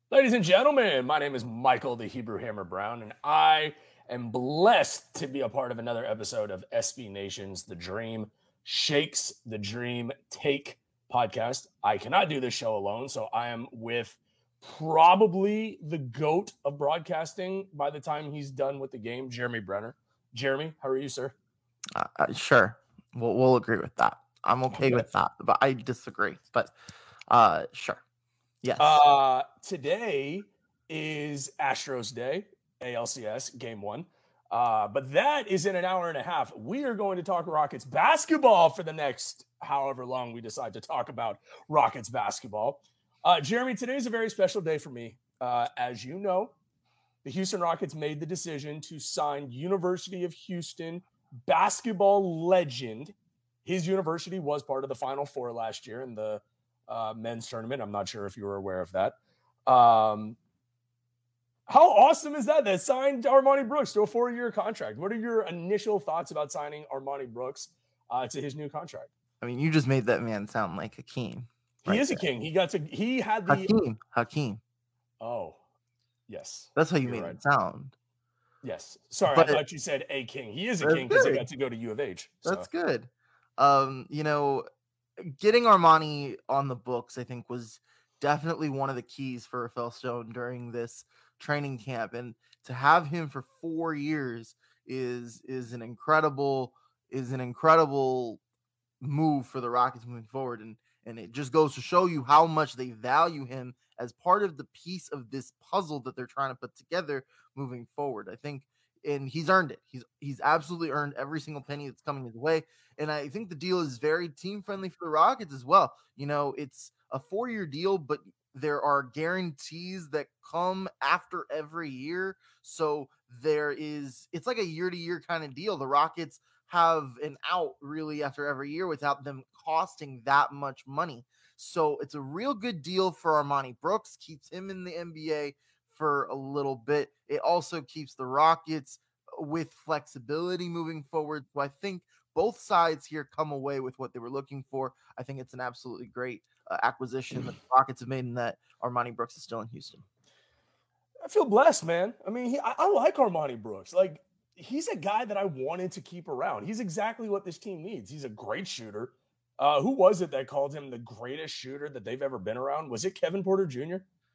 Ladies and gentlemen, my name is Michael the Hebrew Hammer Brown, and I am blessed to be a part of another episode of SB Nation's The Dream Shakes the Dream Take podcast. I cannot do this show alone, so I am with probably the GOAT of broadcasting by the time he's done with the game, Jeremy Brenner. Jeremy, how are you, sir? Sure, we'll agree with that. I'm okay with that, but I disagree. But sure. Yes. Today is Astros Day, ALCS Game 1. But that is in an hour and a half. We are going to talk Rockets basketball for the next however long we decide to talk about Rockets basketball. Jeremy, today is a very special day for me. As you know, the Houston Rockets made the decision to sign University of Houston basketball legend. His university was part of the Final Four last year in the men's tournament. I'm not sure if you were aware of that. How awesome is that? They signed Armoni Brooks to a 4-year contract. What are your initial thoughts about signing Armoni Brooks to his new contract? I mean, you just made that man sound like a king. He is a king. He had the Hakeem. Oh, yes. That's how you made it sound. Yes. Sorry, I thought you said a king. He is a king because he got to go to U of H. So. That's good. Getting Armoni on the books, I think, was definitely one of the keys for Rafael Stone during this training camp, and to have him for 4 years is an incredible move for the Rockets moving forward, and it just goes to show you how much they value him as part of the piece of this puzzle that they're trying to put together moving forward. I think. And he's earned it. He's absolutely earned every single penny that's coming his way. And I think the deal is very team friendly for the Rockets as well. It's a 4-year deal, but there are guarantees that come after every year. So it's like a year-to-year kind of deal. The Rockets have an out really after every year without them costing that much money. So it's a real good deal for Armoni Brooks, keeps him in the NBA for a little bit. It also keeps the Rockets with flexibility moving forward. So I think both sides here come away with what they were looking for. I think it's an absolutely great acquisition that the Rockets have made, and that Armoni Brooks is still in Houston. I feel blessed, man. I mean, I like Armoni Brooks. Like, he's a guy that I wanted to keep around. He's exactly what this team needs. He's a great shooter. Who was it that called him the greatest shooter that they've ever been around? Was it Kevin Porter Jr.?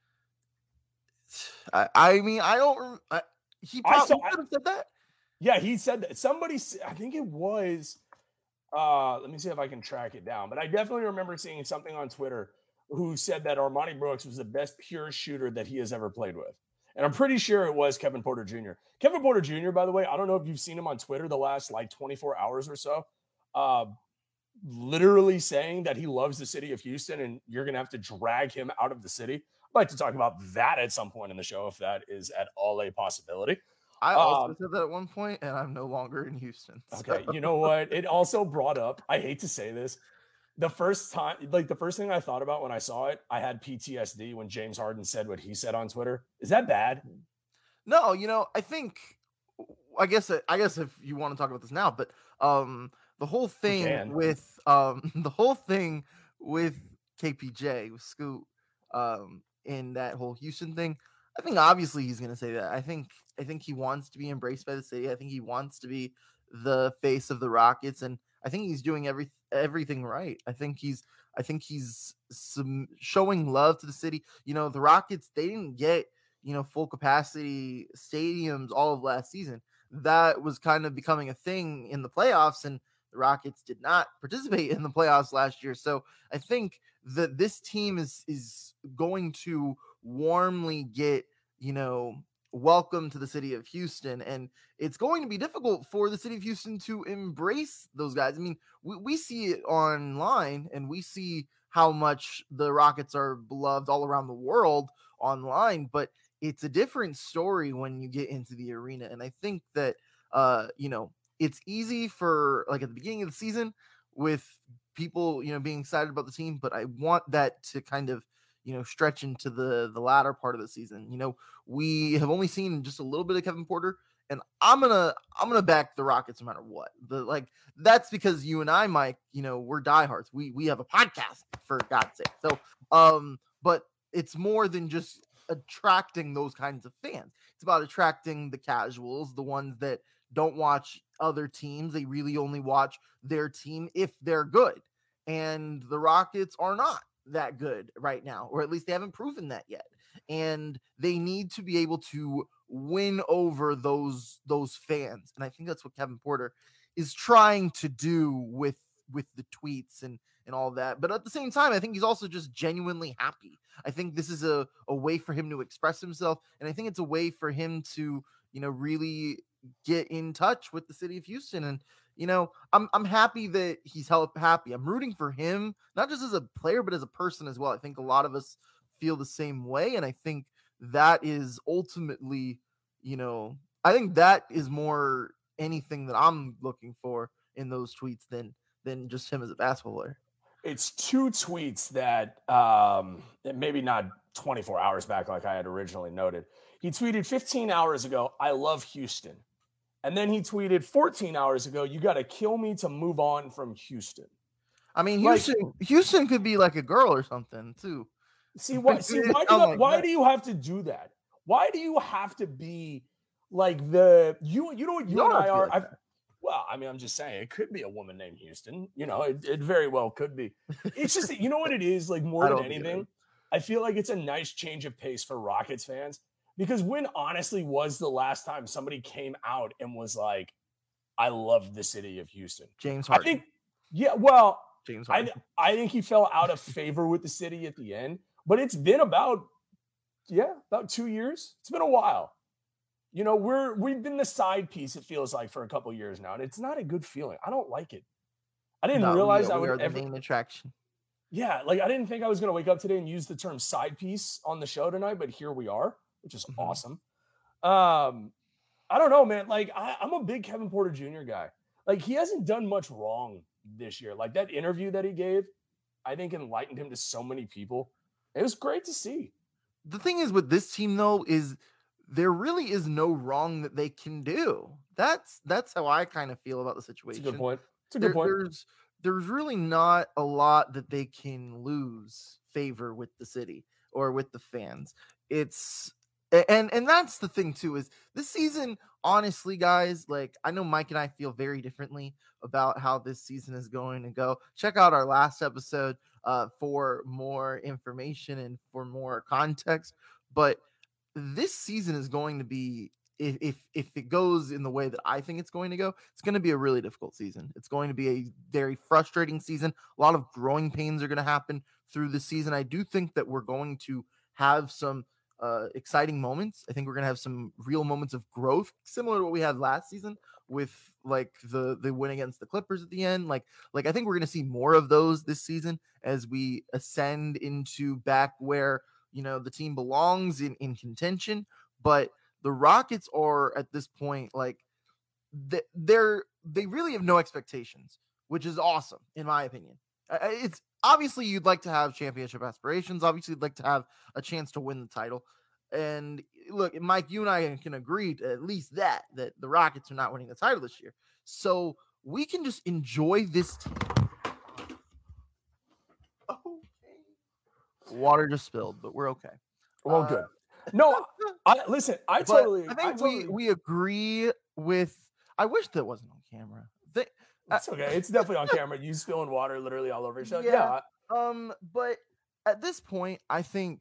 I mean, I don't. He probably could have said that. Yeah, he said that. Somebody, I think it was. Let me see if I can track it down. But I definitely remember seeing something on Twitter who said that Armoni Brooks was the best pure shooter that he has ever played with. And I'm pretty sure it was Kevin Porter Jr. Kevin Porter Jr., by the way, I don't know if you've seen him on Twitter the last 24 hours or so. Literally saying that he loves the city of Houston and you're going to have to drag him out of the city. I'd like to talk about that at some point in the show, if that is at all a possibility. I also said that at one point, and I'm no longer in Houston. So. Okay, you know what? It also brought up, I hate to say this, the first thing I thought about when I saw it, I had PTSD when James Harden said what he said on Twitter. Is that bad? No, I guess if you want to talk about this now, but the whole thing with KPJ, with Scoot, in that whole Houston thing, I think obviously he's going to say that. I think he wants to be embraced by the city. I think he wants to be the face of the Rockets, and I think he's doing everything right. I think he's showing love to the city. The Rockets, they didn't get full capacity stadiums all of last season. That was kind of becoming a thing in the playoffs, and the Rockets did not participate in the playoffs last year. So I think that this team is going to warmly get, welcome to the city of Houston. And it's going to be difficult for the city of Houston to embrace those guys. I mean, we see it online, and we see how much the Rockets are beloved all around the world online, but it's a different story when you get into the arena. And I think that, it's easy for at the beginning of the season with people, being excited about the team, but I want that to kind of, stretch into the latter part of the season. We have only seen just a little bit of Kevin Porter, and I'm gonna back the Rockets no matter what. That's because you and I, Mike, we're diehards. We have a podcast, for God's sake. So, but it's more than just attracting those kinds of fans. It's about attracting the casuals, the ones that don't watch other teams. They really only watch their team if they're good. And the Rockets are not that good right now, or at least they haven't proven that yet. And they need to be able to win over those fans. And I think that's what Kevin Porter is trying to do with the tweets and all that. But at the same time, I think he's also just genuinely happy. I think this is a way for him to express himself. And I think it's a way for him to, really get in touch with the city of Houston. And, I'm happy that he's happy. I'm rooting for him, not just as a player, but as a person as well. I think a lot of us feel the same way. And I think that is ultimately, I think that is more anything that I'm looking for in those tweets than just him as a basketball player. It's two tweets that maybe not 24 hours back like I had originally noted. He tweeted 15 hours ago, "I love Houston." And then he tweeted 14 hours ago, "You got to kill me to move on from Houston." I mean, Houston could be like a girl or something too. Why do you have to do that? Why do you have to be like you know what you and I are? Like well, I mean, I'm just saying it could be a woman named Houston. It very well could be. It's just that, you know what it is, like more than anything, I feel like it's a nice change of pace for Rockets fans, because when honestly was the last time somebody came out and was like, "I love the city of Houston"? James Harden. I think, yeah, well, James Harden. I think he fell out of favor with the city at the end, but it's been about 2 years. It's been a while. We've been the side piece, it feels like, for a couple years now, and it's not a good feeling. I don't like it. I didn't realize I would ever main attraction. Yeah, like I didn't think I was going to wake up today and use the term side piece on the show tonight, but here we are, which is awesome. I don't know, man. Like I'm a big Kevin Porter Jr. guy. Like he hasn't done much wrong this year. Like that interview that he gave, I think enlightened him to so many people. It was great to see. The thing is with this team though is there really is no wrong that they can do. That's how I kind of feel about the situation. It's a good point. It's a good point. There's really not a lot that they can lose favor with the city or with the fans. And that's the thing too, is this season, honestly, guys, like I know Mike and I feel very differently about how this season is going to go. Check out our last episode for more information and for more context. But this season is going to be, if it goes in the way that I think it's going to go, it's going to be a really difficult season. It's going to be a very frustrating season. A lot of growing pains are going to happen through the season. I do think that we're going to have some exciting moments. I think we're going to have some real moments of growth, similar to what we had last season with like the win against the Clippers at the end. Like I think we're going to see more of those this season as we ascend into back where, the team belongs in contention. But the Rockets are at this point, like they really have no expectations, which is awesome in my opinion. It's obviously you'd like to have championship aspirations. Obviously you'd like to have a chance to win the title. And look, Mike, you and I can agree to at least that the Rockets are not winning the title this year. So we can just enjoy this team. Water just spilled, but we're okay. Well, good. No, I totally. I think we agree with. I wish that wasn't on camera. It's okay. It's definitely on camera. You spilling water literally all over yourself. Yeah. But at this point, I think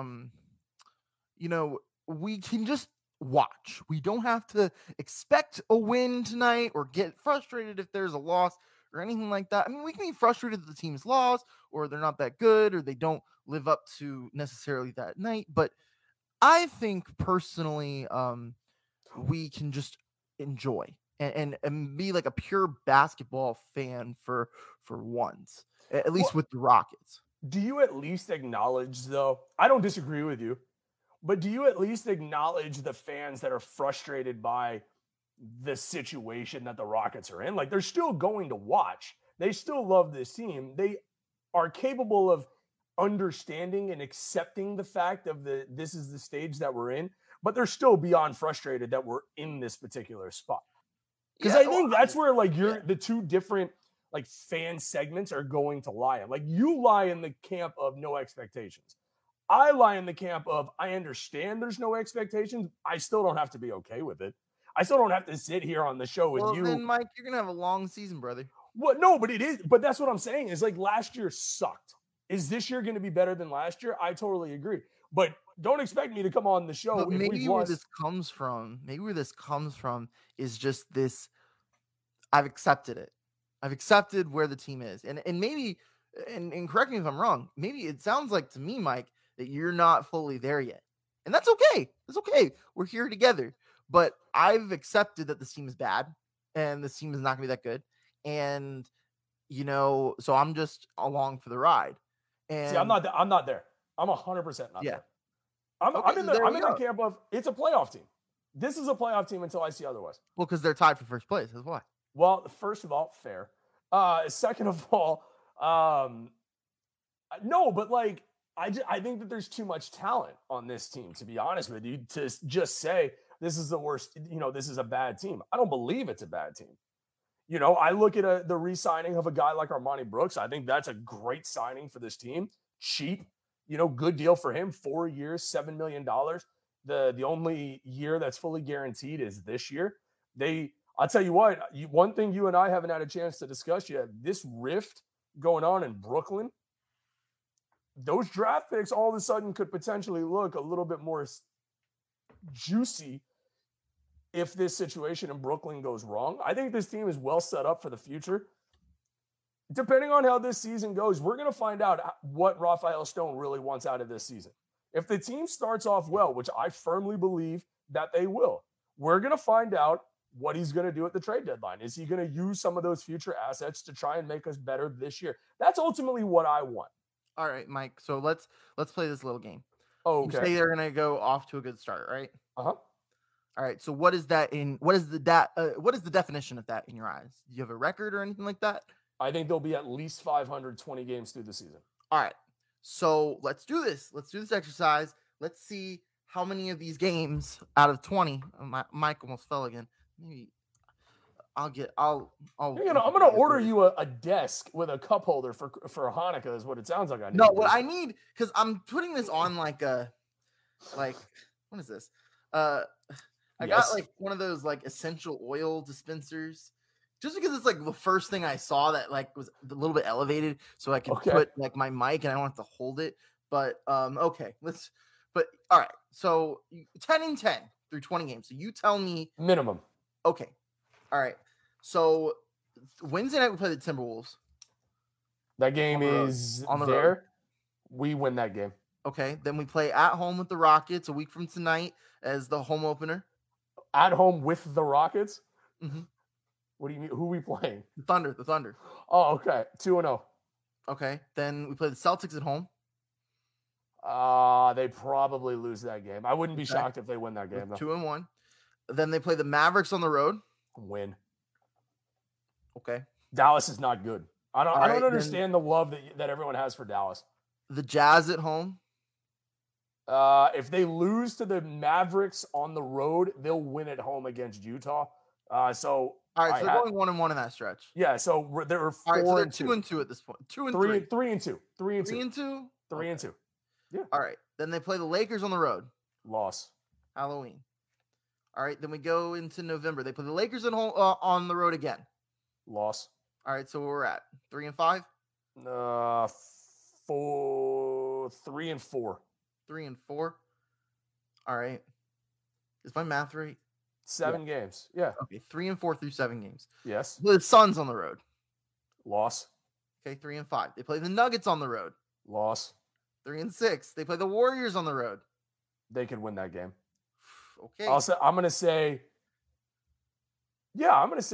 we can just watch. We don't have to expect a win tonight or get frustrated if there's a loss or anything like that. I mean, we can be frustrated that the team's lost or they're not that good or they don't live up to necessarily that night. But I think personally, we can just enjoy and be like a pure basketball fan for once, at least with the Rockets. Do you at least acknowledge, though? I don't disagree with you, but do you at least acknowledge the fans that are frustrated by the situation that the Rockets are in? Like, they're still going to watch. They still love this team. They are capable of understanding and accepting the fact of this is the stage that we're in, but they're still beyond frustrated that we're in this particular spot. Because I think that's where the two different like fan segments are going to lie in. Like you lie in the camp of no expectations. I lie in the camp of I understand there's no expectations. I still don't have to be okay with it. I still don't have to sit here on the show with Well, you. then, Mike, you're gonna have a long season, brother. What? No, but it is. But that's what I'm saying. Is like last year sucked. Is this year going to be better than last year? I totally agree. But don't expect me to come on the show. But maybe where this comes from, is just this. I've accepted it. I've accepted where the team is, and maybe, and correct me if I'm wrong. Maybe it sounds like to me, Mike, that you're not fully there yet, and that's okay. That's okay. We're here together. But I've accepted that this team is bad, and this team is not going to be that good, and so I'm just along for the ride. And see, I'm not there. I'm 100% not there. I'm in the camp of it's a playoff team. This is a playoff team until I see otherwise. Well, because they're tied for first place. That's why. Well, first of all, fair. Second of all, no, but like I think that there's too much talent on this team, to be honest with you, to just say this is the worst, this is a bad team. I don't believe it's a bad team. I look at the re-signing of a guy like Armani Brooks. I think that's a great signing for this team. Cheap, good deal for him. 4 years, $7 million. The only year that's fully guaranteed is this year. I'll tell you what, one thing you and I haven't had a chance to discuss yet, this rift going on in Brooklyn, those draft picks all of a sudden could potentially look a little bit more juicy if this situation in Brooklyn goes wrong. I think this team is well set up for the future. Depending on how this season goes, we're going to find out what Rafael Stone really wants out of this season. If the team starts off well, which I firmly believe that they will, we're going to find out what he's going to do at the trade deadline. Is he going to use some of those future assets to try and make us better this year? That's ultimately what I want. All right, Mike. So let's play this little game. Oh, okay. You say they're going to go off to a good start, right? Uh-huh. All right. So what is the definition of that in your eyes? Do you have a record or anything like that? I think they'll be at least 520 games through the season. All right. So let's do this. Let's do this exercise. Let's see how many of these games out of 20. Mike almost fell again. Maybe I'm gonna order you a desk with a cup holder for Hanukkah is what it sounds like. I need. No, what I need, because I'm putting this on like what is this? I got like one of those like essential oil dispensers, just because it's like the first thing I saw that like was a little bit elevated, so I can put like my mic and I don't have to hold it. But okay, all right. So 10 and 10 through 20 games. So you tell me minimum. Okay. All right. So Wednesday night we play the Timberwolves. That game is on the road. We win that game. Okay. Then we play at home with the Rockets a week from tonight as the home opener. At home with the Rockets? Mm-hmm. What do you mean? Who are we playing? The Thunder. Oh, okay. 2-0. Okay. Then we play the Celtics at home. They probably lose that game. I wouldn't be shocked if they win that game. 2-1. Then they play the Mavericks on the road. Win. Okay. Dallas is not good. I don't understand the love that everyone has for Dallas. The Jazz at home. If they lose to the Mavericks on the road, they'll win at home against Utah. All right, so they're going 1-1 in that stretch. Yeah, so there are 4 so and 2-2 at this point. 2 and 3. 3. 3 and 2. 3 and 2. 3 and 2. 3 and 2. Yeah. All right. Then they play the Lakers on the road. Loss. Halloween. All right. Then we go into November. They play the Lakers at home on the road again. Loss. All right. So where we're at 3 and 5. 3 and 4. 3 and 4. All right. Is my math right? 7 games. Yeah. Okay. 3 and 4 through 7 games. Yes. The Suns on the road. Loss. Okay. 3 and 5. They play the Nuggets on the road. Loss. 3 and 6. They play the Warriors on the road. They could win that game. Okay. I'm going to say, because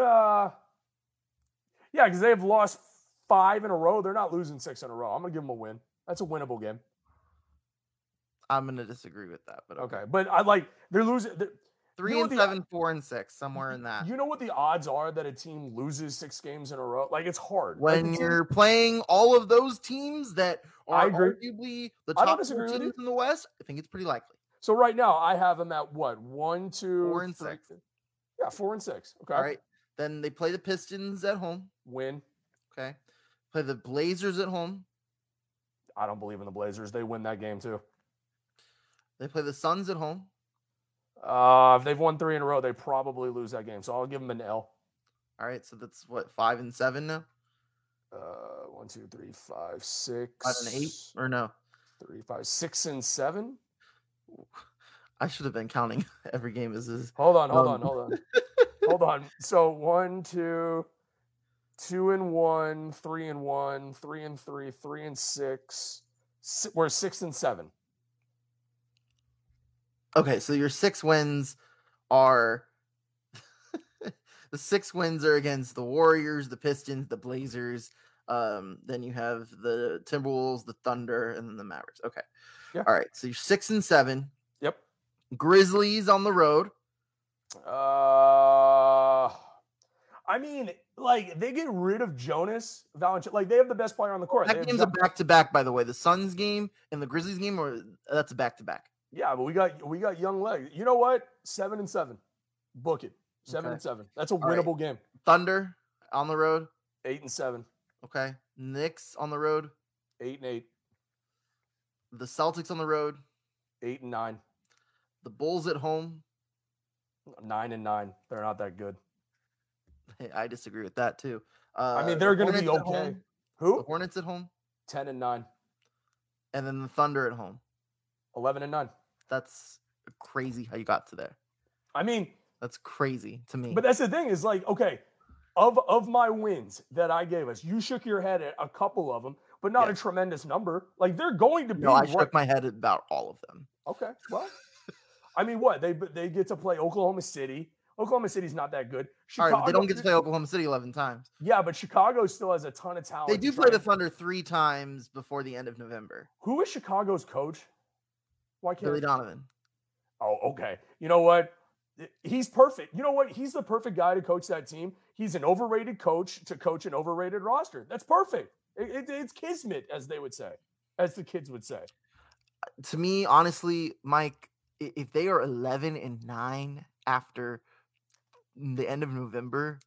they have lost 5 in a row. They're not losing 6 in a row. I'm going to give them a win. That's a winnable game. I'm going to disagree with that, but okay. But they're losing. 3 and 7, 4 and 6, somewhere in that. You know what the odds are that a team loses 6 games in a row? Like, it's hard. When you're playing all of those teams that are arguably the top 4 teams in the West, I think it's pretty likely. So right now, I have them at what? 1, 2, 4 and 6. Yeah, 4 and 6. Okay. All right. Then they play the Pistons at home. Win. Okay. Play the Blazers at home. I don't believe in the Blazers. They win that game too. They play the Suns at home. If they've won 3 in a row, they probably lose that game. So I'll give them an L. All right, so that's what, 5 and 7 now? 1, 2, 3, 5, 6. 5 and 8 or no? 3, 5, 6 and 7. I should have been counting every game as this. Hold on. Hold on. So 1, 2, 2 and 1, 3 and 1, 3 and 3, 3 and 6. We're 6 and 7. Okay, so your 6 wins are the 6 wins are against the Warriors, the Pistons, the Blazers. Then you have the Timberwolves, the Thunder, and then the Mavericks. Okay. Yeah. All right. So you're 6 and 7. Yep. Grizzlies on the road. I mean, like, they get rid of Jonas Valanciunas. Like, they have the best player on the court. That game's a back-to-back, by the way. The Suns game and the Grizzlies game, or that's a back-to-back. Yeah, but we got young legs. You know what? 7 and 7. Book it. 7 and 7. That's a winnable game. Thunder on the road. 8 and 7. Okay. Knicks on the road. 8 and 8. The Celtics on the road. 8 and 9. The Bulls at home. 9 and 9. They're not that good. Hey, I disagree with that too. I mean, they're going to be okay. Who? The Hornets at home. 10 and 9. And then the Thunder at home. 11 and 9. That's crazy how you got to there. I mean, that's crazy to me. But that's the thing is, like, okay, of my wins that I gave us, you shook your head at a couple of them, but not a tremendous number. Like, they're going to be. No, I shook my head about all of them. Okay, well, I mean, what they get to play Oklahoma City. Oklahoma City's not that good. Chicago, all right, but they don't get to play Oklahoma City 11 times. Yeah, but Chicago still has a ton of talent. They do play the Thunder 3 times before the end of November. Who is Chicago's coach? Why can't Billy Donovan? Oh, okay. You know what? He's perfect. You know what? He's the perfect guy to coach that team. He's an overrated coach to coach an overrated roster. That's perfect. It's kismet, as they would say, as the kids would say. To me, honestly, Mike, if they are 11 and 9 after the end of November,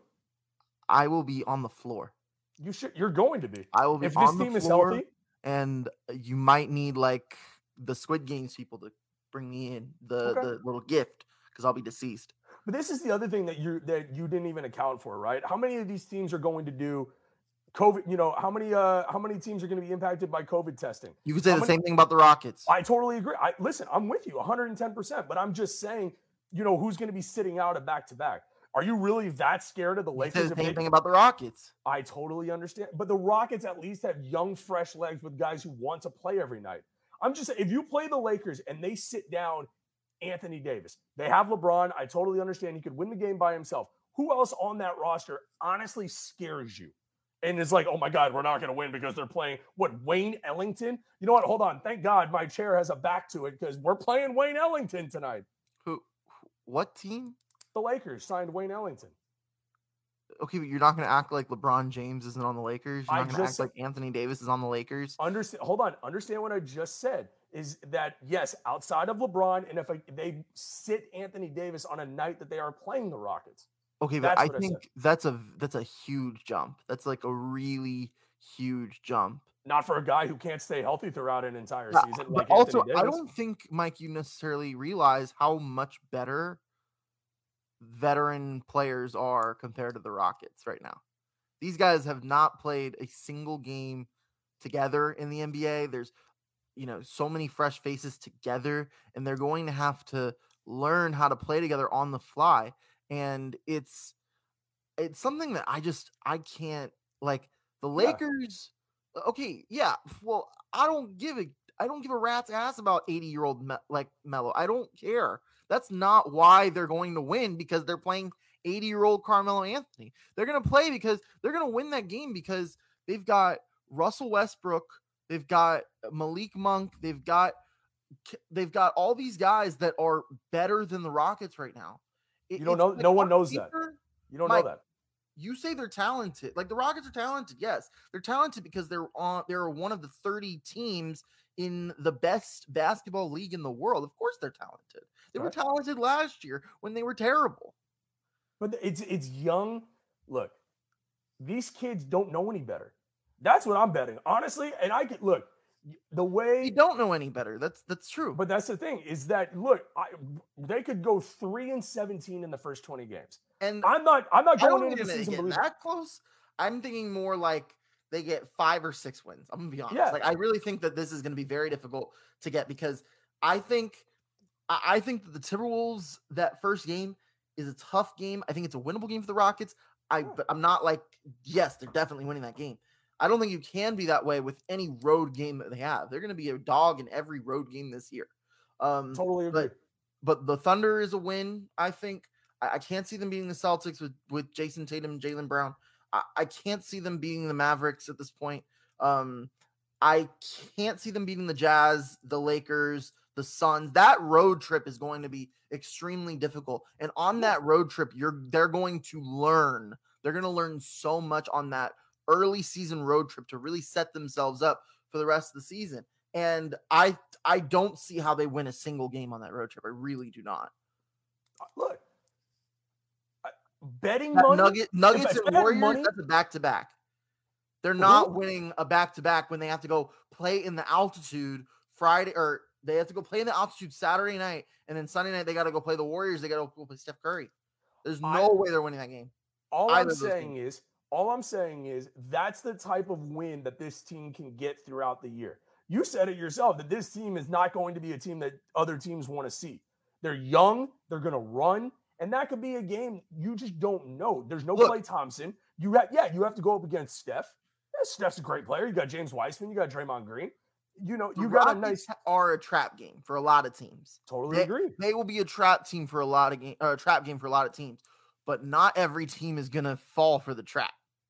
I will be on the floor. You should. You're going to be. I will be if on this team the is floor, healthy, and you might need like the Squid Games people to bring me in the little gift because I'll be deceased. But this is the other thing that you didn't even account for, right? How many of these teams are going to do COVID? You know, how many teams are going to be impacted by COVID testing? You could say the same thing about the Rockets. I totally agree. Listen, I'm with you 110%, but I'm just saying, you know, who's going to be sitting out at back-to-back? Are you really that scared of the Lakers? You said the same thing about the Rockets. I totally understand. But the Rockets at least have young, fresh legs with guys who want to play every night. I'm just saying, if you play the Lakers and they sit down Anthony Davis, they have LeBron. I totally understand he could win the game by himself. Who else on that roster honestly scares you? And it's like, oh my God, we're not going to win because they're playing Wayne Ellington? You know what? Hold on. Thank God my chair has a back to it because we're playing Wayne Ellington tonight. What team? The Lakers signed Wayne Ellington. Okay, but you're not going to act like LeBron James isn't on the Lakers. You're not going to act like Anthony Davis is on the Lakers. Hold on. Understand what I just said is that, yes, outside of LeBron, and if they sit Anthony Davis on a night that they are playing the Rockets. Okay, but I think that's a huge jump. That's like a really huge jump. Not for a guy who can't stay healthy throughout an entire season. But also, I don't think, Mike, you necessarily realize how much better veteran players are compared to the Rockets right now. These guys have not played a single game together in the NBA. There's, you know, so many fresh faces together, and they're going to have to learn how to play together on the fly. And it's something that I can't, like, the Lakers. Okay, yeah. Well, I don't give a rat's ass about 80-year-old like Melo. I don't care. That's not why they're going to win, because they're playing 80-year-old Carmelo Anthony. They're going to play because they're going to win that game because they've got Russell Westbrook, they've got Malik Monk, they've got all these guys that are better than the Rockets right now. You don't know. No one knows that. You don't know that. You say they're talented. Like, the Rockets are talented. Yes, they're talented because they're one of the 30 teams in the best basketball league in the world. Of course they're talented. They were talented last year when they were terrible. But it's young. Look, these kids don't know any better. That's what I'm betting, honestly. And look, The We way, don't know any better. That's true. but that's the thing is that look, they could go 3-17 in the first 20 games. And I'm not I don't going into think the they season get believing. that close. I'm thinking more like they get 5 or 6 wins. I'm gonna be honest. Yeah. Like I really think that this is gonna be very difficult to get because I think that the Timberwolves, that first game is a tough game. I think it's a winnable game for the Rockets. But I'm not like, yes, they're definitely winning that game. I don't think you can be that way with any road game that they have. They're going to be a dog in every road game this year. Totally agree. But the Thunder is a win, I think. I can't see them beating the Celtics with Jason Tatum and Jaylen Brown. I can't see them beating the Mavericks at this point. I can't see them beating the Jazz, the Lakers, the Suns. That road trip is going to be extremely difficult. And on that road trip, they're going to learn. They're going to learn so much on that early season road trip to really set themselves up for the rest of the season. And I don't see how they win a single game on that road trip. I really do not. Look, betting that money, Nuggets and Warriors, money, that's a back-to-back. They're not winning a back-to-back when they have to go play in the altitude Friday, or they have to go play in the altitude Saturday night, and then Sunday night they got to go play the Warriors. They got to go play Steph Curry. There's no way they're winning that game. All I'm saying is that's the type of win that this team can get throughout the year. You said it yourself that this team is not going to be a team that other teams want to see. They're young. They're going to run. And that could be a game you just don't know. There's no Klay Thompson. You have to go up against Steph. Yeah, Steph's a great player. You got James Wiseman. You got Draymond Green. You got a nice. Are a trap game for a lot of teams. Totally agree. They will be a trap team for a lot of trap game for a lot of teams, but not every team is gonna fall for the trap.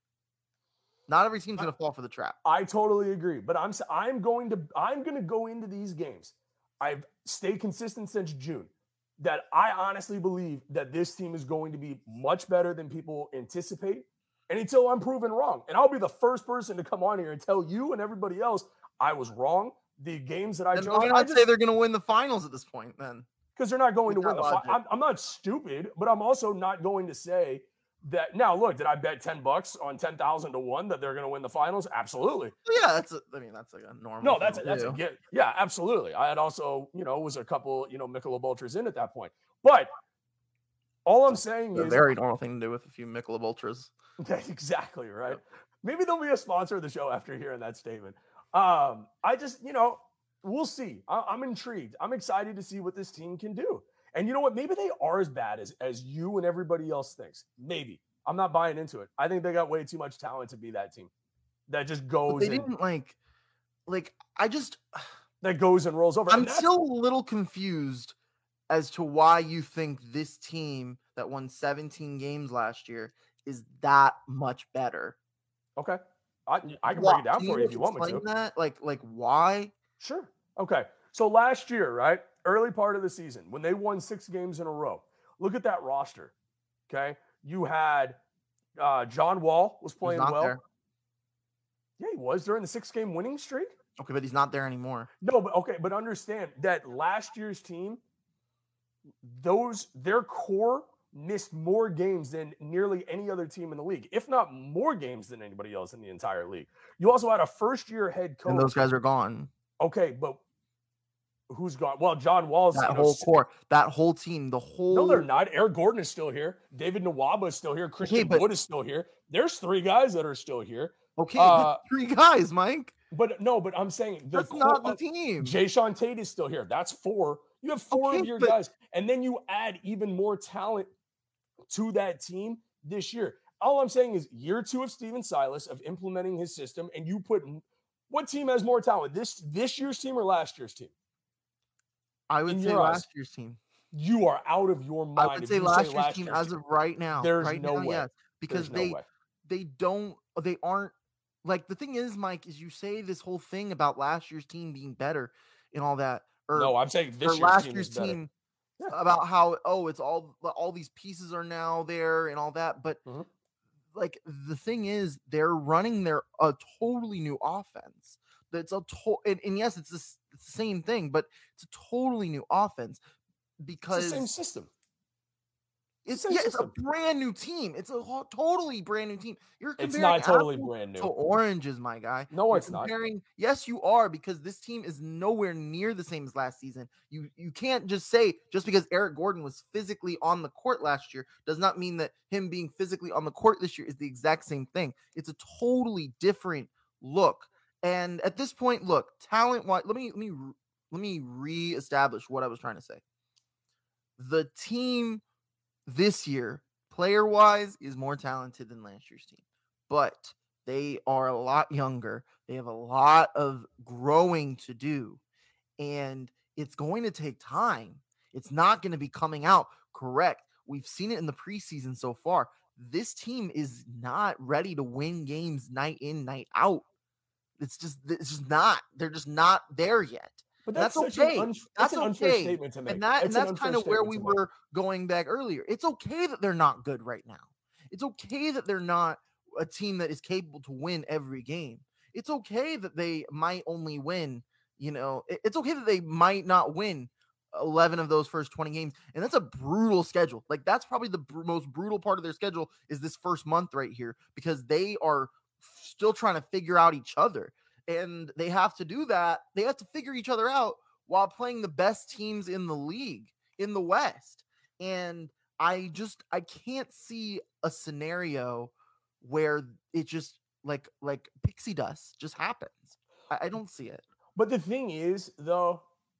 Not every team's gonna fall for the trap. I totally agree, but I'm going to go into these games. I've stayed consistent since June. That I honestly believe that this team is going to be much better than people anticipate. And until I'm proven wrong. And I'll be the first person to come on here and tell you and everybody else I was wrong. The games that I chose. Why not say they're going to win the finals at this point then? Because they're not going to win the finals. I'm not stupid, but I'm also not going to say that. Now, look, did I bet $10 on 10,000 to 1 that they're going to win the finals? Absolutely. Yeah, that's like a normal. No, that's a get. Yeah, absolutely. I had also, was a couple, Michelob Ultras in at that point. But all I'm saying is a very normal thing to do with a few Michelob Ultras. Exactly right. Yep. Maybe they'll be a sponsor of the show after hearing that statement. I just, we'll see. I'm intrigued. I'm excited to see what this team can do. And you know what? Maybe they are as bad as you and everybody else thinks. Maybe. I'm not buying into it. I think they got way too much talent to be that team. That just goes. But they didn't that goes and rolls over. I'm still a little confused as to why you think this team that won 17 games last year is that much better. Okay. I can break it down for you if you want me to. That? Like why? Sure. Okay. So last year, right? Early part of the season, when they won 6 games in a row, look at that roster. Okay. You had John Wall was playing well. There. Yeah, he was during the 6-game winning streak. Okay, but he's not there anymore. No, but understand that last year's team, their core missed more games than nearly any other team in the league, if not more games than anybody else in the entire league. You also had a first-year head coach. And those guys are gone. Okay, but who's gone? Well, John Wall's that whole core, that whole team, No, they're not. Eric Gordon is still here. David Nwaba is still here. Christian Wood is still here. There's 3 guys that are still here. Okay, 3 guys, Mike. But I'm saying that's not the team. Jayshawn Tate is still here. That's 4. You have 4 of your guys, and then you add even more talent to that team this year. All I'm saying is year 2 of Steven Silas of implementing his system, and you put what team has more talent, this year's team or last year's team? I would say last year's team. You are out of your mind. I would say last year's team as of right now. There's right no now, way. Yes, because they aren't. Like, the thing is, Mike, is you say this whole thing about last year's team being better and all that. No, I'm saying this year's team yeah. About how, it's all these pieces are now there and all that. But, like, the thing is, they're running a totally new offense. That's and yes, it's the same thing, but it's a totally new offense because it's the same system. It's Same it's a system. brand new team. It's a totally brand new team. You're It's comparing not totally apples brand to new. oranges, my guy. No, You're it's not. comparing. Yes, you are, because this team is nowhere near the same as last season. You can't just say just because Eric Gordon was physically on the court last year does not mean that him being physically on the court this year is the exact same thing. It's a totally different look. And at this point, look, talent-wise, let me reestablish what I was trying to say. The team this year, player-wise, is more talented than last year's team, but they are a lot younger. They have a lot of growing to do, and it's going to take time. It's not going to be coming out correct. We've seen it in the preseason so far. This team is not ready to win games night in, night out. It's just not. They're just not there yet. But And that's that's okay. that's an unfair okay. statement to make. And It's an that's unfair kind of where statement we to make. were going back earlier. It's okay that they're not good right now. It's okay that they're not a team that is capable to win every game. It's okay that they might only win, it's okay that they might not win 11 of those first 20 games. And that's a brutal schedule. Like, that's probably the most brutal part of their schedule is this first month right here, because they are still trying to figure out each other. And they have to do that. They have to figure each other out while playing the best teams in the league in the West. And I can't see a scenario where it just like pixie dust just happens. I don't see it. But the thing is, though,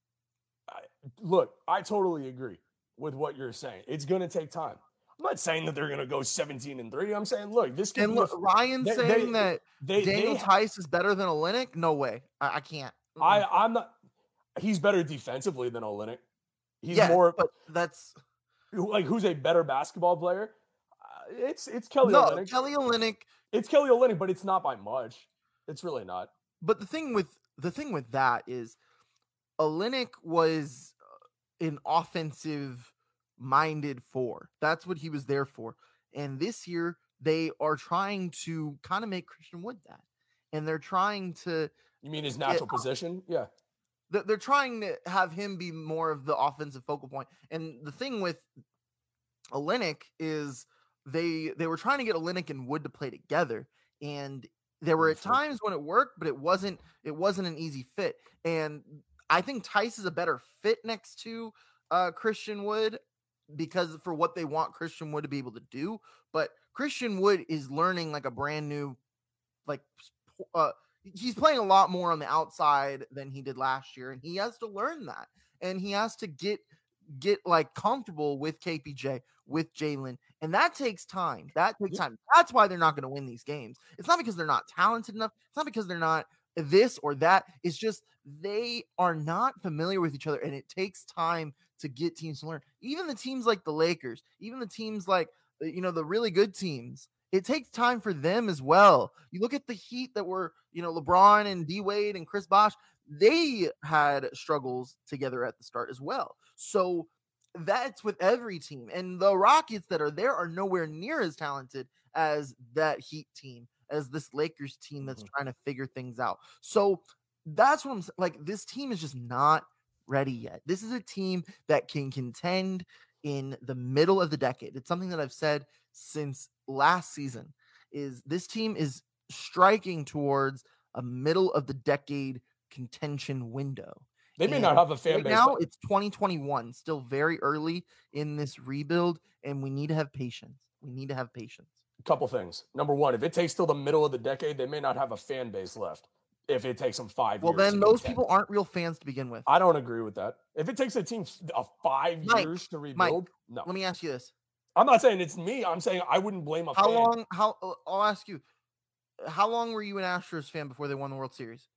look, I totally agree with what you're saying. It's going to take time. I'm not saying that they're going to go 17-3. I'm saying, look, this can And look, Ryan saying that Daniel Theis is better than Olynyk. No way. I can't. I'm not. He's better defensively than Olynyk. He's more. But that's like, who's a better basketball player? It's Kelly Olynyk. Kelly Olynyk. It's Kelly Olynyk, but it's not by much. It's really not. But the thing with that is, Olynyk was an offensive minded four. That's what he was there for. And this year they are trying to kind of make Christian Wood that. And they're trying to. You mean his natural position? Yeah. They're trying to have him be more of the offensive focal point. And the thing with Olynyk is they were trying to get Olynyk and Wood to play together. And there were times when it worked, but it wasn't an easy fit. And I think Theis is a better fit next to Christian Wood, because for what they want Christian Wood to be able to do. But Christian Wood is learning like a brand new, he's playing a lot more on the outside than he did last year. And he has to learn that. And he has to get like comfortable with KPJ, with Jalen. And that takes time. That's why they're not going to win these games. It's not because they're not talented enough. It's not because they're not this or that. It's just they are not familiar with each other, and it takes time to get teams to learn. Even the teams like the Lakers, even the teams like the really good teams, it takes time for them as well. You look at the Heat that were LeBron and D Wade and Chris Bosh, they had struggles together at the start as well. So that's with every team, and the Rockets that are there are nowhere near as talented as that Heat team, as this Lakers team that's trying to figure things out. So that's what I'm like. This team is just not ready yet. This is a team that can contend in the middle of the decade. It's something that I've said since last season, is this team is striking towards a middle of the decade contention window. They may not have a fan base. Now it's 2021, still very early in this rebuild, and we need to have patience. Couple things. Number one, if it takes till the middle of the decade, they may not have a fan base left. If it takes them 5 years. Well, then those people aren't real fans to begin with. I don't agree with that. If it takes a team 5 years to rebuild, no. Let me ask you this. I'm not saying it's me. I'm saying I wouldn't blame a fan. I'll ask you, how long were you an Astros fan before they won the World Series?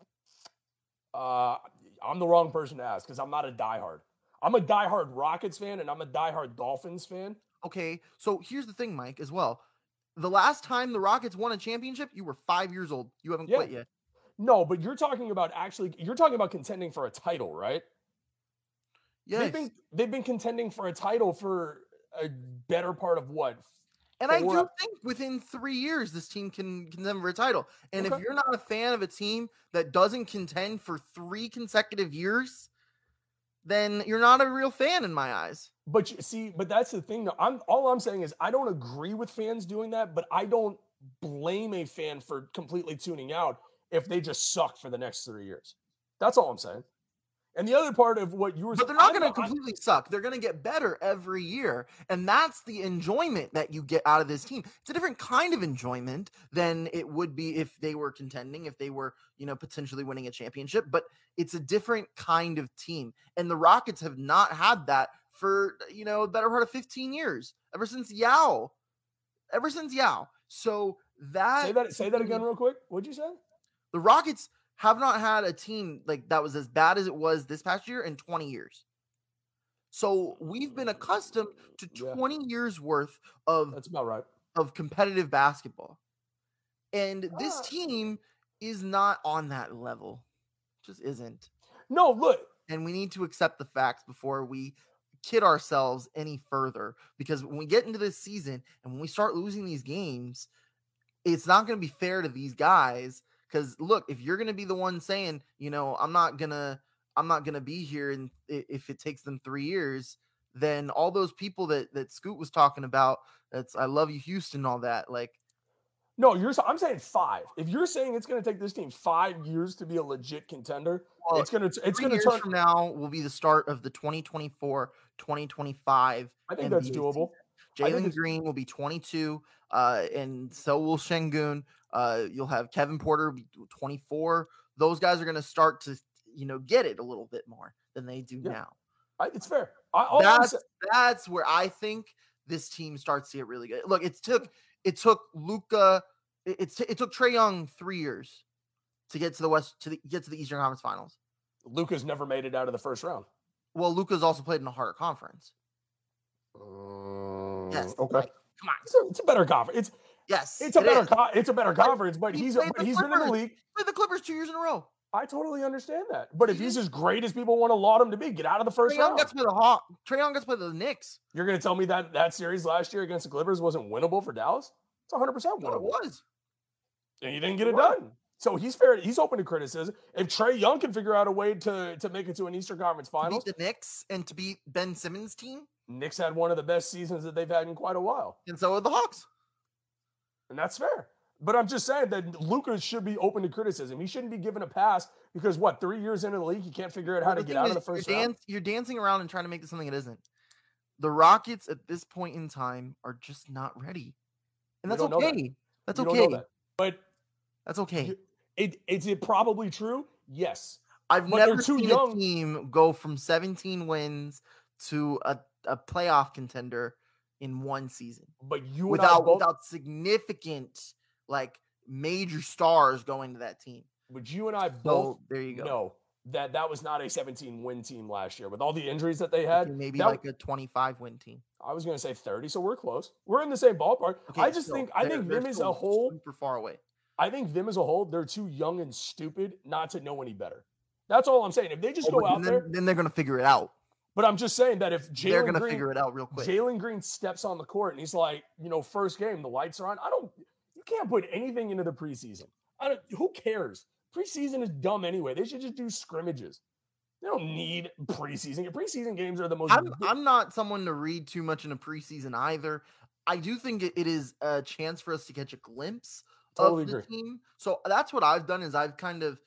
I'm the wrong person to ask because I'm not a diehard. I'm a diehard Rockets fan and I'm a diehard Dolphins fan. Okay, so here's the thing, Mike, as well. The last time the Rockets won a championship, you were 5 years old. You haven't quit yet. No, but you're talking about contending for a title, right? Yes. They've been contending for a title for a better part of what? And I do think within 3 years, this team can contend for a title. And if you're not a fan of a team that doesn't contend for 3 consecutive years, then you're not a real fan in my eyes. But but that's the thing. All I'm saying is I don't agree with fans doing that, but I don't blame a fan for completely tuning out if they just suck for the next 3 years. That's all I'm saying. And the other part of what you were saying, but they're not going to completely suck. They're going to get better every year. And that's the enjoyment that you get out of this team. It's a different kind of enjoyment than it would be if they were contending, if they were, potentially winning a championship. But it's a different kind of team. And the Rockets have not had that for, the better part of 15 years, ever since Yao. So say that again real quick. What'd you say? The Rockets have not had a team like that was as bad as it was this past year in 20 years. So we've been accustomed to 20 years worth of that's about right of competitive basketball. And this team is not on that level. Just isn't. No, look. And we need to accept the facts before we kid ourselves any further, because when we get into this season and when we start losing these games, it's not going to be fair to these guys. Because look, if you're going to be the one saying, I'm not gonna be here, and if it takes them 3 years, then all those people that Scoot was talking about, that's I love you, Houston, all that, like. No, I'm saying 5. If you're saying it's going to take this team 5 years to be a legit contender, well, it's going to turn from now will be the start of the 2024-2025. I think NBA that's doable. Jalen Green will be 22, and so will Şengün. You'll have Kevin Porter be 24. Those guys are going to start to, get it a little bit more than they do now. It's fair. That's where I think this team starts to get really good. Look, it took Luka. It took Trae Young 3 years to get to the get to the Eastern Conference Finals. Luka's never made it out of the first round. Well, Luka's also played in a harder conference. Yes. Okay. Like, come on. It's a better conference. It's a better conference, but he's been in the league. Played the Clippers 2 years in a row. I totally understand that. But if he's as great as people want to laud him to be, get out of the first round. Trae Young gets to play the Knicks. You're going to tell me that series last year against the Clippers wasn't winnable for Dallas? It's 100% winnable. No, it was. And he didn't get it done. So he's fair. He's open to criticism. If Trae Young can figure out a way to make it to an Eastern Conference Finals, to beat the Knicks and to beat Ben Simmons' team, Knicks had one of the best seasons that they've had in quite a while. And so are the Hawks. And that's fair. But I'm just saying that Luka should be open to criticism. He shouldn't be given a pass because, 3 years into the league, he can't figure out how to get out of the first round? You're dancing around and trying to make this something it isn't. The Rockets at this point in time are just not ready. And that's okay. That's okay. But that's okay. Is it probably true? Yes. I've never seen a team go from 17 wins to a playoff contender in one season. But without significant, major stars going to that team. But you and I both there you go. know that was not a 17-win team last year. With all the injuries that they had. Maybe a 25-win team. I was going to say 30, so we're close. We're in the same ballpark. Okay, I think them as a whole, super far away. I think them as a whole, they're too young and stupid not to know any better. That's all I'm saying. If they just go out there, then they're going to figure it out. But I'm just saying that if they're going to figure it out real quick. Jalen Green steps on the court and he's like, first game, the lights are on. You can't put anything into the preseason. Who cares? Preseason is dumb anyway. They should just do scrimmages. They don't need preseason. Preseason games are the most. I'm not someone to read too much in a preseason either. I do think it is a chance for us to catch a glimpse of the team. So that's what I've done is I've kind of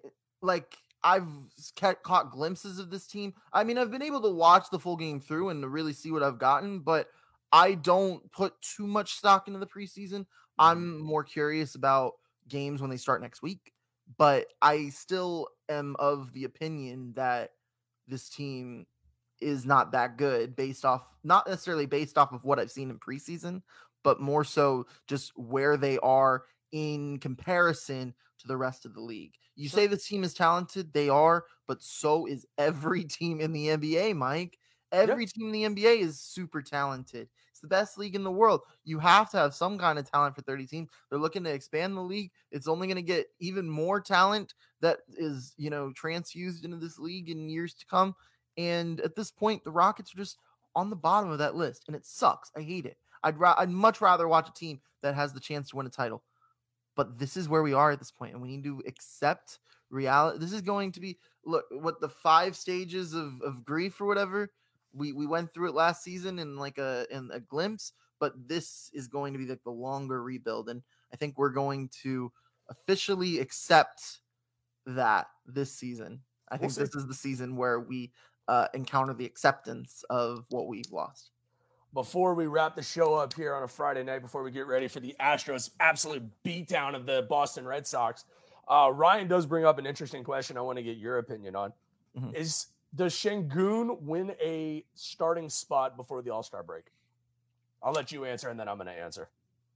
I've caught glimpses of this team. I mean, I've been able to watch the full game through and to really see what I've gotten, but I don't put too much stock into the preseason. I'm more curious about games when they start next week, but I still am of the opinion that this team is not that good not necessarily based off of what I've seen in preseason, but more so just where they are in comparison to the rest of the league. You say this team is talented, they are, but so is every team in the NBA, Mike. Every team in the NBA is super talented. It's the best league in the world. You have to have some kind of talent for 30 teams. They're looking to expand the league. It's only going to get even more talent that is, transfused into this league in years to come. And at this point, the Rockets are just on the bottom of that list, and it sucks. I hate it. I'd much rather watch a team that has the chance to win a title. But this is where we are at this point, and we need to accept reality. This is going to be look what the 5 stages of grief or whatever. We went through it last season in a glimpse, but this is going to be like the longer rebuild, and I think we're going to officially accept that this season. I think this is the season where we encounter the acceptance of what we've lost. Before we wrap the show up here on a Friday night, before we get ready for the Astros' absolute beatdown of the Boston Red Sox, Ryan does bring up an interesting question I want to get your opinion on. Mm-hmm. Does Şengün win a starting spot before the All-Star break? I'll let you answer, and then I'm going to answer.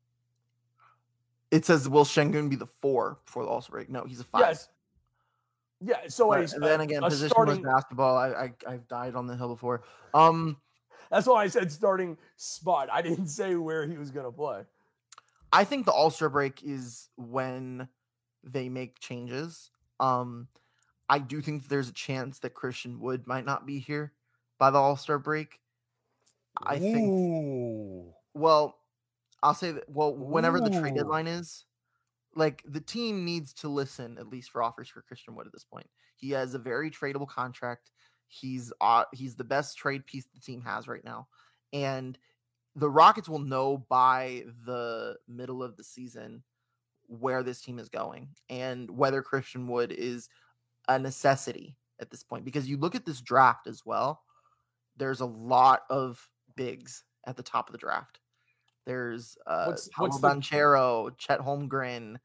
It says, will Şengün be the 4 before the All-Star break? No, he's a 5. Yes. Yeah, so then again, positionless basketball, I've died on the hill before. That's why I said starting spot. I didn't say where he was going to play. I think the All-Star break is when they make changes. I do think there's a chance that Christian Wood might not be here by the All-Star break. I think. Well, I'll say that. Well, whenever the trade deadline is, like the team needs to listen at least for offers for Christian Wood at this point. He has a very tradable contract. He's the best trade piece the team has right now, and the Rockets will know by the middle of the season where this team is going and whether Christian Wood is a necessity at this point. Because you look at this draft as well, there's a lot of bigs at the top of the draft. There's Paolo Banchero, Chet Holmgren,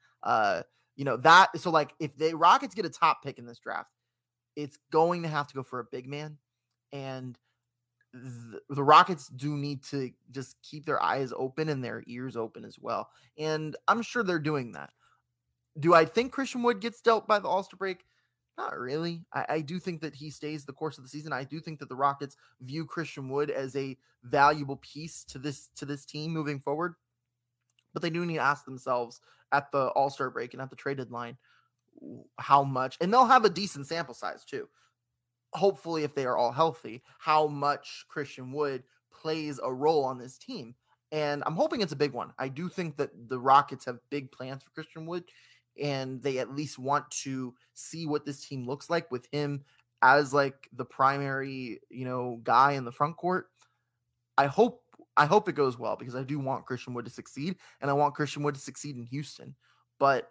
that. So like if the Rockets get a top pick in this draft, it's going to have to go for a big man, and the Rockets do need to just keep their eyes open and their ears open as well. And I'm sure they're doing that. Do I think Christian Wood gets dealt by the All-Star break? Not really. I do think that he stays the course of the season. I do think that the Rockets view Christian Wood as a valuable piece to this team moving forward. But they do need to ask themselves at the All-Star break and at the trade deadline how much, and they'll have a decent sample size too. Hopefully, if they are all healthy, how much Christian Wood plays a role on this team. And I'm hoping it's a big one. I do think that the Rockets have big plans for Christian Wood, and they at least want to see what this team looks like with him as like the primary, guy in the front court. I hope it goes well because I do want Christian Wood to succeed, and I want Christian Wood to succeed in Houston. But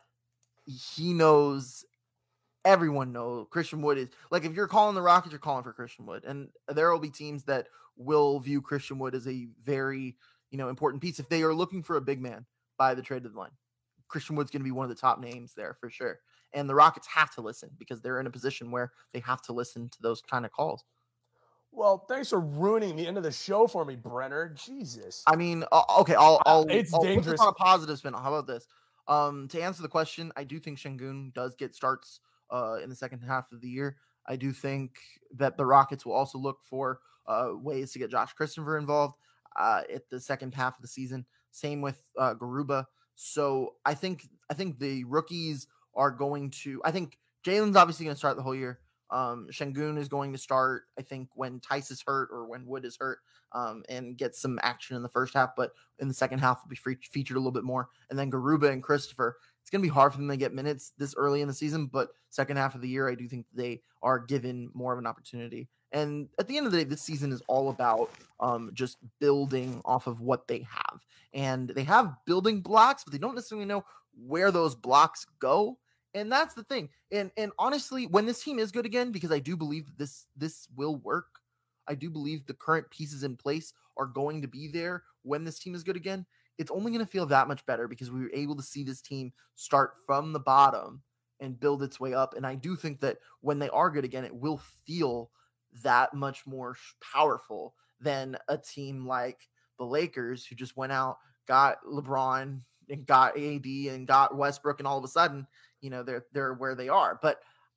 he knows, everyone knows Christian Wood is like, if you're calling the Rockets, you're calling for Christian Wood. And there will be teams that will view Christian Wood as a very, important piece. If they are looking for a big man by the trade deadline, Christian Wood's going to be one of the top names there for sure. And the Rockets have to listen because they're in a position where they have to listen to those kind of calls. Well, thanks for ruining the end of the show for me, Brenner. Jesus. I mean, okay, it's I'll dangerous. Put this on a positive spin. How about this? To answer the question, I do think Şengün does get starts in the second half of the year. I do think that the Rockets will also look for ways to get Josh Christopher involved at the second half of the season. Same with Garuba. So I think the rookies are going to. I think Jalen's obviously going to start the whole year. Şengün is going to start, I think, when Tice is hurt or when Wood is hurt, and get some action in the first half, but in the second half will be featured a little bit more. And then Garuba and Christopher, it's going to be hard for them to get minutes this early in the season, but second half of the year, I do think they are given more of an opportunity. And at the end of the day, this season is all about just building off of what they have. And they have building blocks, but they don't necessarily know where those blocks go. And that's the thing. And honestly, when this team is good again, because I do believe that this will work, I do believe the current pieces in place are going to be there when this team is good again. It's only going to feel that much better because we were able to see this team start from the bottom and build its way up. And I do think that when they are good again, it will feel that much more powerful than a team like the Lakers, who just went out, got LeBron and got AD and got Westbrook, and all of a sudden, they're where they are. But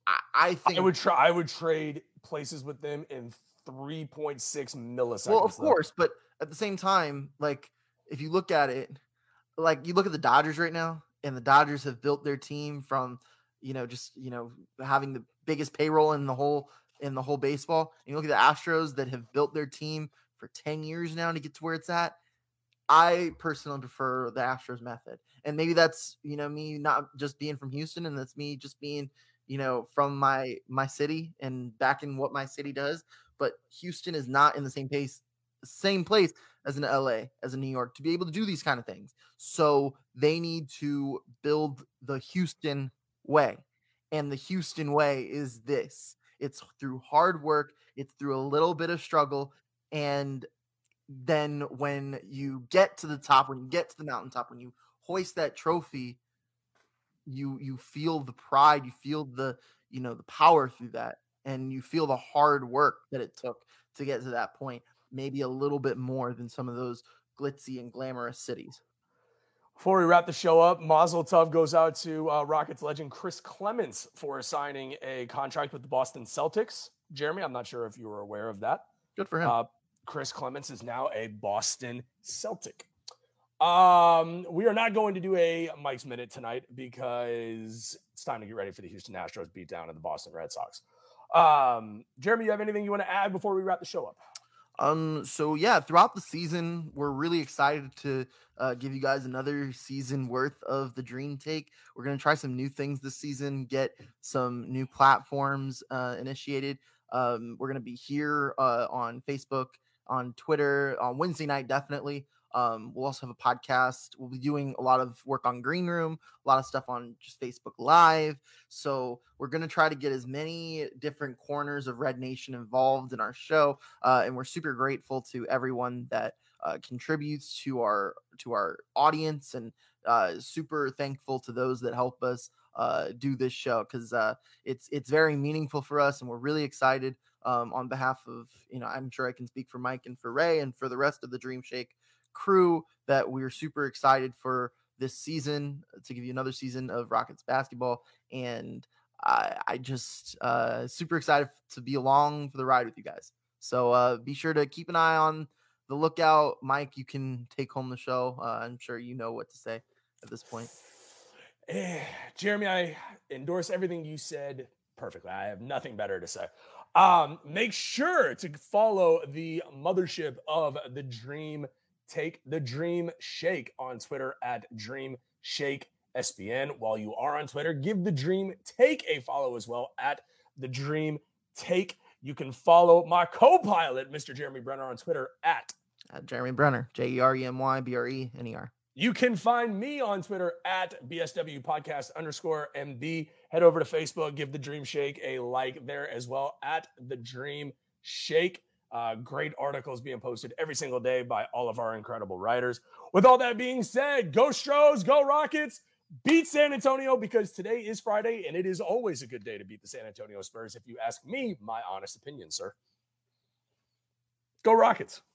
I think I would trade places with them in 3.6 milliseconds. Well, of course, but at the same time, like if you look at it, like you look at the Dodgers right now, and the Dodgers have built their team from, having the biggest payroll in the whole baseball. And you look at the Astros that have built their team for 10 years now to get to where it's at. I personally prefer the Astros method. And maybe that's, me not just being from Houston, and that's me just being, from my city and back in what my city does. But Houston is not in the same place as in LA, as in New York, to be able to do these kind of things. So they need to build the Houston way. And the Houston way is this. It's through hard work, it's through a little bit of struggle. And then when you get to the top, when you get to the mountaintop, when you hoist that trophy, you feel the pride, you feel the the power through that, and you feel the hard work that it took to get to that point, maybe a little bit more than some of those glitzy and glamorous cities. Before we wrap the show up, Mazel Tov goes out to Rockets legend Chris Clemens for signing a contract with the Boston Celtics. Jeremy, I'm not sure if you were aware of that. Good for him. Chris Clemens is now a Boston Celtic. We are not going to do a Mike's Minute tonight because it's time to get ready for the Houston Astros beatdown of the Boston Red Sox. Jeremy, you have anything you want to add before we wrap the show up? So yeah, throughout the season, we're really excited to give you guys another season worth of the Dream Take. We're going to try some new things this season, get some new platforms initiated. We're going to be here on Facebook, on Twitter, on Wednesday night, definitely. We'll also have a podcast. We'll be doing a lot of work on Green Room, a lot of stuff on just Facebook Live. So we're going to try to get as many different corners of Red Nation involved in our show. And we're super grateful to everyone that contributes to our audience, and super thankful to those that help us do this show, because it's very meaningful for us, and we're really excited on behalf of, I'm sure I can speak for Mike and for Ray and for the rest of the Dream Shake crew, that we're super excited for this season, to give you another season of Rockets basketball. And I just super excited to be along for the ride with you guys. So be sure to keep an eye on the lookout. Mike, you can take home the show. I'm sure you know what to say at this point. Jeremy, I endorse everything you said perfectly. I have nothing better to say. Make sure to follow the mothership of the Dream Take, the Dream Shake, on Twitter at Dream Shake SBN. While you are on Twitter, give the Dream Take a follow as well at the Dream Take. You can follow my co-pilot, Mr. Jeremy Brenner, on Twitter at Jeremy Brenner, JEREMYBRENER. You can find me on Twitter at BSW Podcast _MB. Head over to Facebook, give the Dream Shake a like there as well at the Dream Shake. Great articles being posted every single day by all of our incredible writers. With all that being said, go Stros, go Rockets, beat San Antonio, because today is Friday and it is always a good day to beat the San Antonio Spurs, if you ask me my honest opinion, sir. Go Rockets.